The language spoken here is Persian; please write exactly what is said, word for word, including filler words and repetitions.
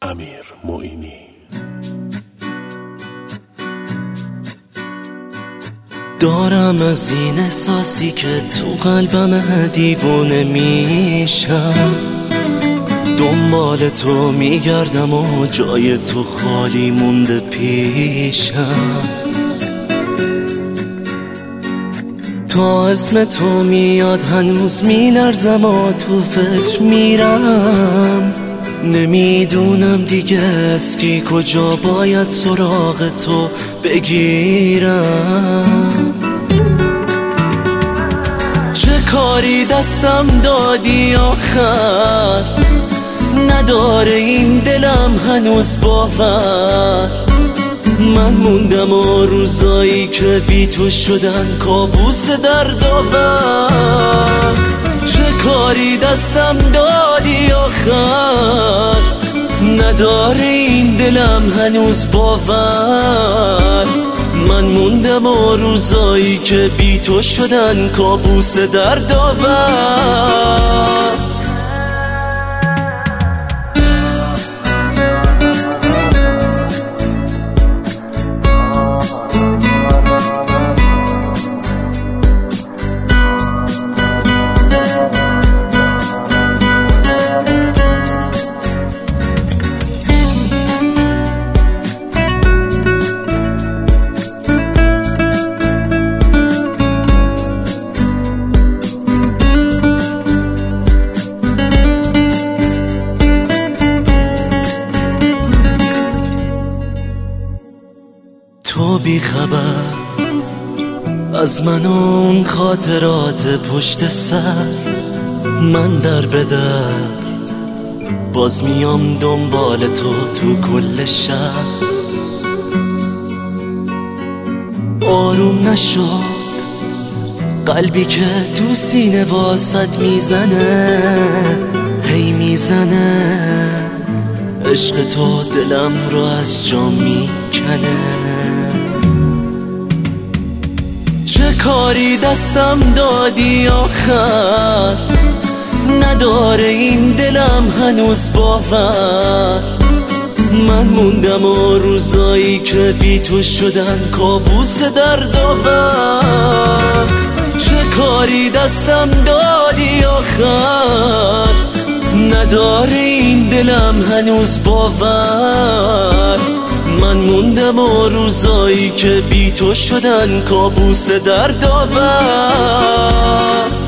امیر معینی. دارم از این احساسی که تو قلبم دیوونه میشم، دنبال تو میگردم و جای تو خالی مونده پیشم. تا اسم تو میاد هنوز میلرزم و تو فکر میرم، نمیدونم دیگه اسکی کجا باید سراغ تو بگیرم. چه کاری دستم دادی آخر، نداره این دلم هنوز باور. من موندم و روزایی که بی تو شدن کابوس دردآور. چه کاری دستم دادی آخر، نداره این دلم هنوز باور. من موندم و روزایی که بی تو شدن کابوس دردآور. تو بی خبر از من و اون خاطرات پشت سر، من در به در باز میام دنبال تو تو کل شهر. آروم نشد قلبی که تو سینه واسط میزنه، هی میزنه. عشق تو دلم رو از جا میکنه. چه کاری دستم دادی آخر، نداره این دلم هنوز باور. من موندم و روزایی که بی تو شدن کابوس دردآور. چه کاری دستم دادی آخر، نداره این دلم هنوز باور. من موندم و روزایی که بی تو شدن کابوس دردآور.